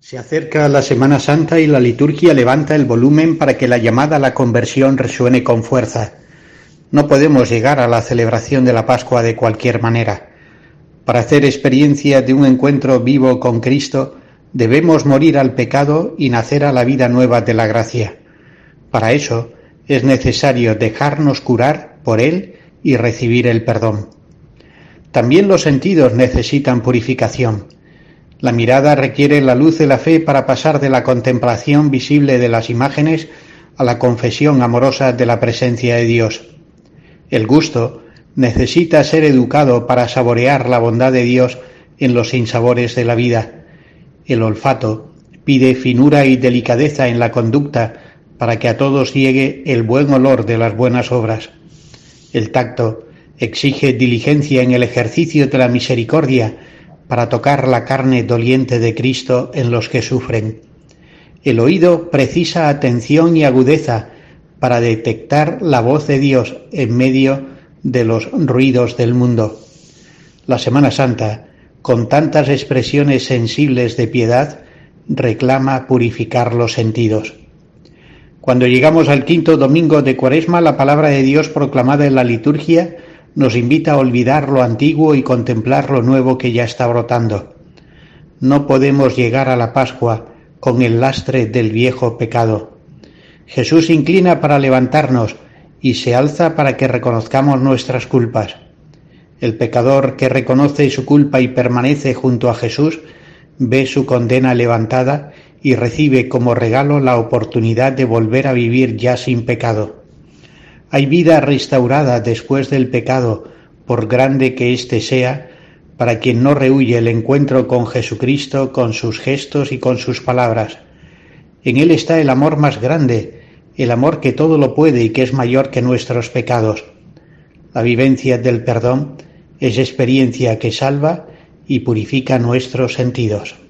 Se acerca la Semana Santa y la liturgia levanta el volumen para que la llamada a la conversión resuene con fuerza. No podemos llegar a la celebración de la Pascua de cualquier manera. Para hacer experiencia de un encuentro vivo con Cristo, debemos morir al pecado y nacer a la vida nueva de la gracia. Para eso es necesario dejarnos curar por Él y recibir el perdón. También los sentidos necesitan purificación. La mirada requiere la luz de la fe para pasar de la contemplación visible de las imágenes a la confesión amorosa de la presencia de Dios. El gusto necesita ser educado para saborear la bondad de Dios en los sinsabores de la vida. El olfato pide finura y delicadeza en la conducta para que a todos llegue el buen olor de las buenas obras. El tacto exige diligencia en el ejercicio de la misericordia para tocar la carne doliente de Cristo en los que sufren. El oído precisa atención y agudeza para detectar la voz de Dios en medio de los ruidos del mundo. La Semana Santa, con tantas expresiones sensibles de piedad, reclama purificar los sentidos. Cuando llegamos al quinto domingo de Cuaresma, la palabra de Dios proclamada en la liturgia nos invita a olvidar lo antiguo y contemplar lo nuevo que ya está brotando. No podemos llegar a la Pascua con el lastre del viejo pecado. Jesús se inclina para levantarnos y se alza para que reconozcamos nuestras culpas. El pecador que reconoce su culpa y permanece junto a Jesús ve su condena levantada y recibe como regalo la oportunidad de volver a vivir ya sin pecado. Hay vida restaurada después del pecado, por grande que éste sea, para quien no rehúye el encuentro con Jesucristo, con sus gestos y con sus palabras. En Él está el amor más grande, el amor que todo lo puede y que es mayor que nuestros pecados. La vivencia del perdón es experiencia que salva y purifica nuestros sentidos.